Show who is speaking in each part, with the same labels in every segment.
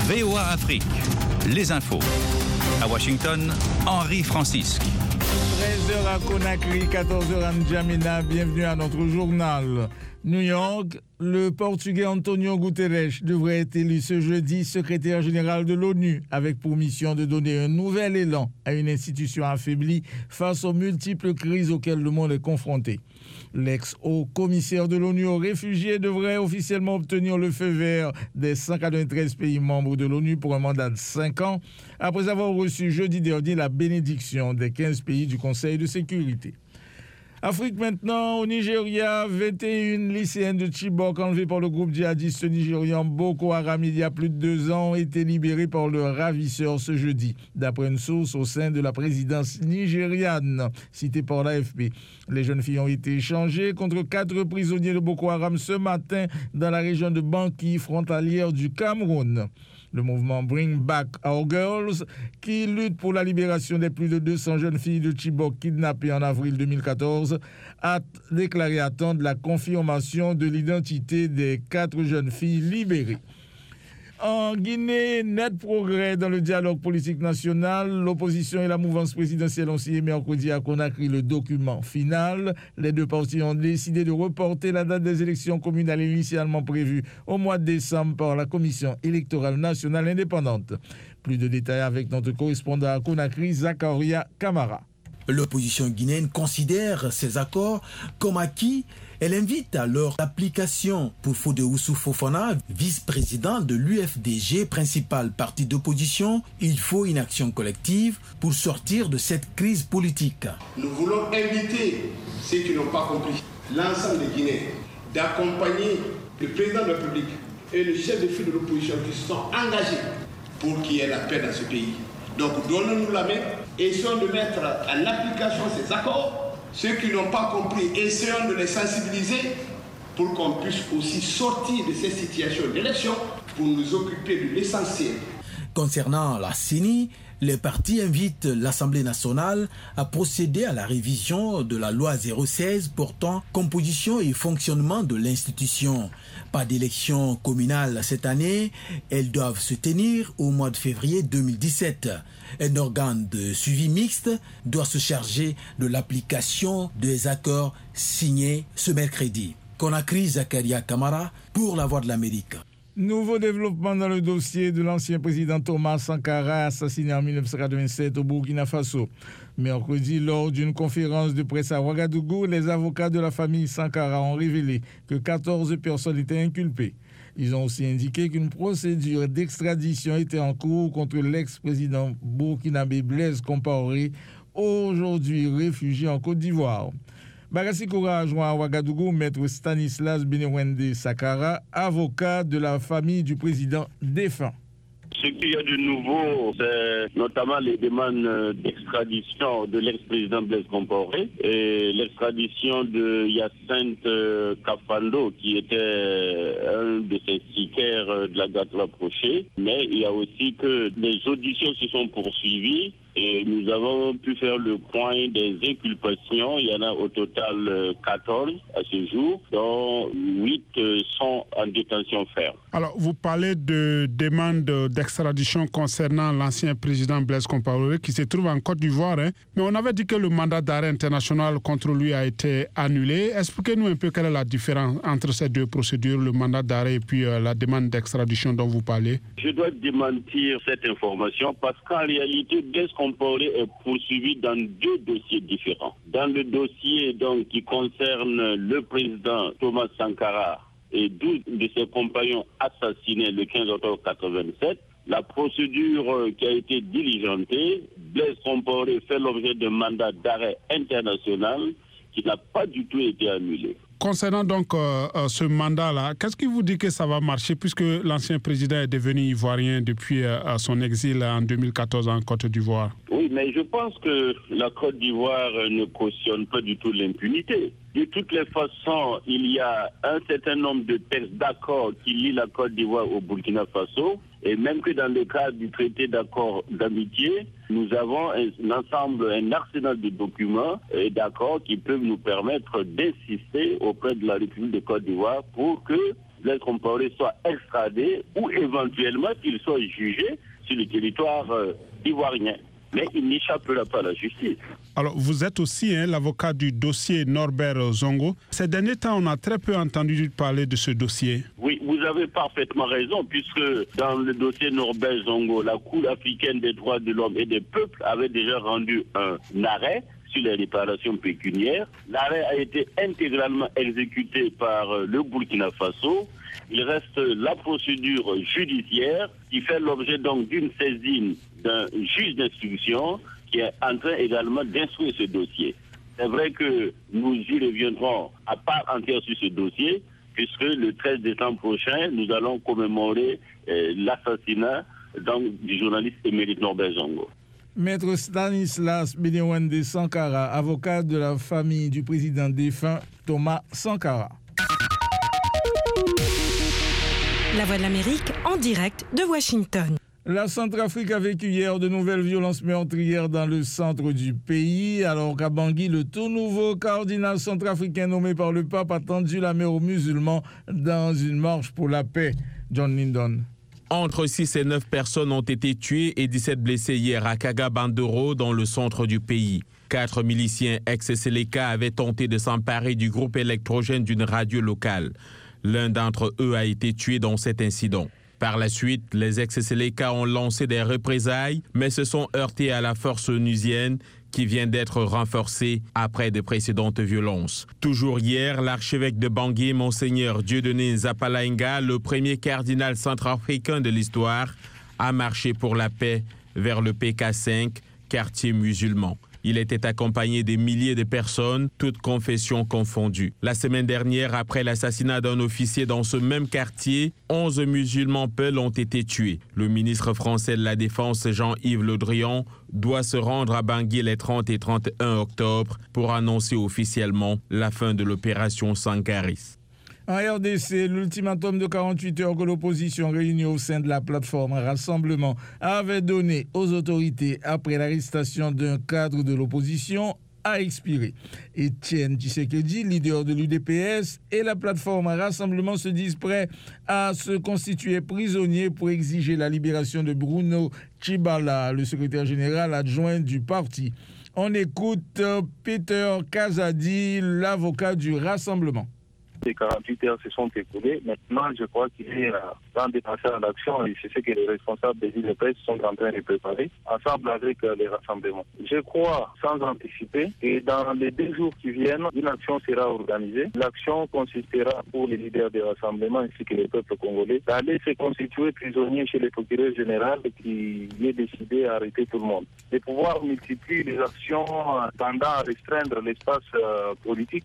Speaker 1: VOA Afrique, les infos. À Washington, Henri Francisque.
Speaker 2: 13h à Conakry, 14h à N'Djamena, bienvenue à notre journal. New York, le Portugais Antonio Guterres devrait être élu ce jeudi secrétaire général de l'ONU, avec pour mission de donner un nouvel élan à une institution affaiblie face aux multiples crises auxquelles le monde est confronté. L'ex-haut commissaire de l'ONU aux réfugiés devrait officiellement obtenir le feu vert des 193 pays membres de l'ONU pour un mandat de 5 ans, après avoir reçu jeudi dernier la bénédiction des 15 pays du Conseil de sécurité. Afrique maintenant, au Nigeria, 21 lycéennes de Chibok enlevées par le groupe djihadiste nigérian Boko Haram il y a plus de 2 ans ont été libérées par leurs ravisseurs ce jeudi, d'après une source au sein de la présidence nigériane, citée par l'AFP. Les jeunes filles ont été échangées contre 4 prisonniers de Boko Haram ce matin dans la région de Banki, frontalière du Cameroun. Le mouvement Bring Back Our Girls, qui lutte pour la libération des plus de 200 jeunes filles de Chibok kidnappées en avril 2014, a déclaré attendre la confirmation de l'identité des 4 jeunes filles libérées. En Guinée, net progrès dans le dialogue politique national. L'opposition et la mouvance présidentielle ont signé mercredi à Conakry le document final. Les 2 partis ont décidé de reporter la date des élections communales initialement prévues au mois de décembre par la Commission électorale nationale indépendante. Plus de détails avec notre correspondant à Conakry, Zakaria Kamara.
Speaker 3: L'opposition guinéenne considère ces accords comme acquis. Elle invite à leur application. Pour Fodéoussou Fofana, vice-président de l'UFDG, principal parti d'opposition, il faut une action collective pour sortir de cette crise politique.
Speaker 4: Nous voulons inviter ceux qui n'ont pas compris, l'ensemble des Guinéens, d'accompagner le président de la République et le chef de file de l'opposition qui se sont engagés pour qu'il y ait la paix dans ce pays. Donc donnons-nous la main, essayons de mettre en application ces accords. Ceux qui n'ont pas compris, essayons de les sensibiliser pour qu'on puisse aussi sortir de ces situations d'élection pour nous occuper de l'essentiel.
Speaker 3: Concernant la CENI, les partis invitent l'Assemblée nationale à procéder à la révision de la loi 016 portant composition et fonctionnement de l'institution. Pas d'élection communale cette année, elles doivent se tenir au mois de février 2017. Un organe de suivi mixte doit se charger de l'application des accords signés ce mercredi. Conakry, Zakaria Kamara pour la Voix de l'Amérique.
Speaker 2: Nouveau développement dans le dossier de l'ancien président Thomas Sankara, assassiné en 1987 au Burkina Faso. Mercredi, lors d'une conférence de presse à Ouagadougou, les avocats de la famille Sankara ont révélé que 14 personnes étaient inculpées. Ils ont aussi indiqué qu'une procédure d'extradition était en cours contre l'ex-président burkinabé Blaise Compaoré, aujourd'hui réfugié en Côte d'Ivoire. Bagassi Koura a joint à Ouagadougou maître Stanislas Benewende Sakara, avocat de la famille du président défunt.
Speaker 5: Ce qu'il y a de nouveau, c'est notamment les demandes d'extradition de l'ex-président Blaise Compaoré et l'extradition de Hyacinthe Kafando, qui était un de ces sicaires de la garde rapprochée. Mais il y a aussi que les auditions se sont poursuivies et nous avons pu faire le point des inculpations. Il y en a au total 14 à ce jour, dont 8 sont en détention ferme.
Speaker 6: Alors, vous parlez de demande d'extradition concernant l'ancien président Blaise Compaoré qui se trouve en Côte d'Ivoire. Mais on avait dit que le mandat d'arrêt international contre lui a été annulé. Expliquez-nous un peu quelle est la différence entre ces 2 procédures, le mandat d'arrêt et puis la demande d'extradition dont vous parlez.
Speaker 5: Je dois démentir cette information parce qu'en réalité, Blaise Compaoré est poursuivi dans 2 dossiers différents. Dans le dossier donc, qui concerne le président Thomas Sankara et 12 de ses compagnons assassinés le 15 octobre 1987, la procédure qui a été diligentée, Blaise Compaoré fait l'objet d'un mandat d'arrêt international qui n'a pas du tout été annulé.
Speaker 6: Concernant donc ce mandat-là, qu'est-ce qui vous dit que ça va marcher puisque l'ancien président est devenu ivoirien depuis son exil en 2014 en Côte d'Ivoire?
Speaker 5: Oui, mais je pense que la Côte d'Ivoire ne cautionne pas du tout l'impunité. De toutes les façons, il y a un certain nombre de textes d'accord qui lient la Côte d'Ivoire au Burkina Faso. Et même que dans le cadre du traité d'accord d'amitié, nous avons un ensemble, un arsenal de documents et d'accords qui peuvent nous permettre d'insister auprès de la République de Côte d'Ivoire pour que Blaise Compaoré soit extradé ou éventuellement qu'il soit jugé sur le territoire ivoirien. Mais il n'échappera pas à la justice.
Speaker 6: Alors, vous êtes aussi l'avocat du dossier Norbert Zongo. Ces derniers temps, on a très peu entendu parler de ce dossier.
Speaker 5: Oui, vous avez parfaitement raison, puisque dans le dossier Norbert Zongo, la Cour africaine des droits de l'homme et des peuples avait déjà rendu un arrêt sur les réparations pécuniaires. L'arrêt a été intégralement exécuté par le Burkina Faso. Il reste la procédure judiciaire qui fait l'objet donc d'une saisine d'un juge d'instruction qui est en train également d'instruire ce dossier. C'est vrai que nous y reviendrons à part entière sur ce dossier, puisque le 13 décembre prochain, nous allons commémorer l'assassinat du journaliste émérite Norbert Zongo.
Speaker 2: Maître Stanislas Bénéwende Sankara, avocat de la famille du président défunt Thomas Sankara.
Speaker 7: La Voix de l'Amérique en direct de Washington.
Speaker 2: La Centrafrique a vécu hier de nouvelles violences meurtrières dans le centre du pays, alors qu'à Bangui, le tout nouveau cardinal centrafricain nommé par le pape a tendu la main aux musulmans dans une marche pour la paix. John Lindon.
Speaker 8: Entre 6 et 9 personnes ont été tuées et 17 blessées hier à Kaga-Bandoro, dans le centre du pays. 4 miliciens ex-Seleka avaient tenté de s'emparer du groupe électrogène d'une radio locale. L'un d'entre eux a été tué dans cet incident. Par la suite, les ex-Seleka ont lancé des représailles, mais se sont heurtés à la force onusienne qui vient d'être renforcée après de précédentes violences. Toujours hier, l'archevêque de Bangui, Monseigneur Dieudonné Zapalainga, le premier cardinal centrafricain de l'histoire, a marché pour la paix vers le PK5, quartier musulman. Il était accompagné des milliers de personnes, toutes confessions confondues. La semaine dernière, après l'assassinat d'un officier dans ce même quartier, 11 musulmans peuls ont été tués. Le ministre français de la Défense, Jean-Yves Le Drian, doit se rendre à Bangui les 30 et 31 octobre pour annoncer officiellement la fin de l'opération Sankaris.
Speaker 2: En RDC, l'ultimatum de 48 heures que l'opposition réunie au sein de la plateforme Rassemblement avait donné aux autorités après l'arrestation d'un cadre de l'opposition a expiré. Etienne Tshisekedi, leader de l'UDPS, et la plateforme Rassemblement se disent prêts à se constituer prisonniers pour exiger la libération de Bruno Tshibala, le secrétaire général adjoint du parti. On écoute Peter Kazadi, l'avocat du Rassemblement.
Speaker 9: Les 48 heures se sont écoulées. Maintenant, je crois qu'il est temps de passer à l'action et c'est ce que les responsables des UDPS sont en train de préparer, ensemble avec les rassemblements. Je crois, sans anticiper, que dans les 2 jours qui viennent, une action sera organisée. L'action consistera pour les leaders des rassemblements ainsi que les peuples congolais d'aller se constituer prisonniers chez le procureur général qui est décidé à arrêter tout le monde. De pouvoir multiplier les actions tendant à restreindre l'espace politique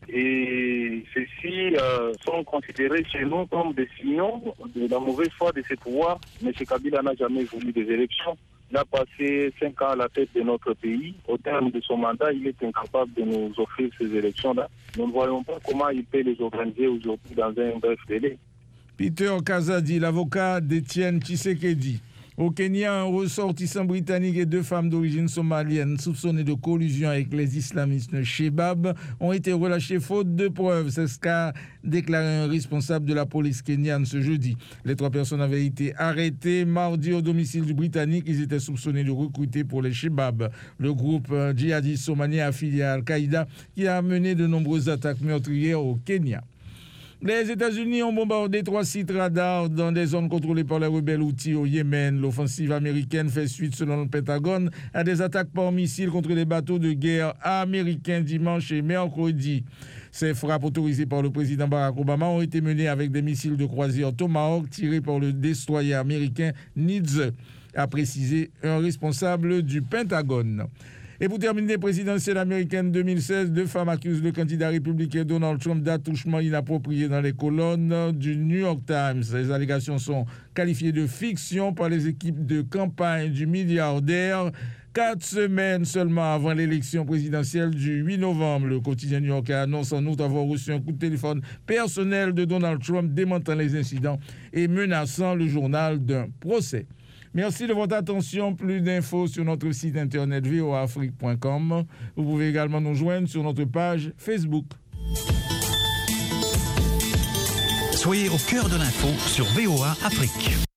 Speaker 9: et ceci sont considérés chez nous comme des signaux de la mauvaise foi de ce pouvoir. M. Kabila n'a jamais voulu des élections. Il a passé 5 ans à la tête de notre pays. Au terme de son mandat, il est incapable de nous offrir ces élections-là. Nous ne voyons pas comment il peut les organiser aujourd'hui dans un bref délai.
Speaker 2: Peter Kazadi, l'avocat d'Etienne Tshisekedi. Au Kenya, un ressortissant britannique et 2 femmes d'origine somalienne soupçonnées de collusion avec les islamistes Shebab ont été relâchées faute de preuves. C'est ce qu'a déclaré un responsable de la police kenyane ce jeudi. Les 3 personnes avaient été arrêtées mardi au domicile du Britannique. Ils étaient soupçonnés de recruter pour les Shebab, le groupe djihadiste somalien affilié à Al-Qaïda qui a mené de nombreuses attaques meurtrières au Kenya. Les États-Unis ont bombardé 3 sites radars dans des zones contrôlées par les rebelles Houthis au Yémen. L'offensive américaine fait suite, selon le Pentagone, à des attaques par missiles contre les bateaux de guerre américains dimanche et mercredi. Ces frappes autorisées par le président Barack Obama ont été menées avec des missiles de croisière Tomahawk tirés par le destroyer américain Nitze, a précisé un responsable du Pentagone. Et pour terminer, présidentielle américaine 2016, 2 femmes accusent le candidat républicain Donald Trump d'attouchement inapproprié dans les colonnes du New York Times. Les allégations sont qualifiées de fiction par les équipes de campagne du milliardaire 4 semaines seulement avant l'élection présidentielle du 8 novembre. Le quotidien new-yorkais annonce en outre avoir reçu un coup de téléphone personnel de Donald Trump démentant les incidents et menaçant le journal d'un procès. Merci de votre attention. Plus d'infos sur notre site internet voaafrique.com. Vous pouvez également nous joindre sur notre page Facebook.
Speaker 1: Soyez au cœur de l'info sur VOA Afrique.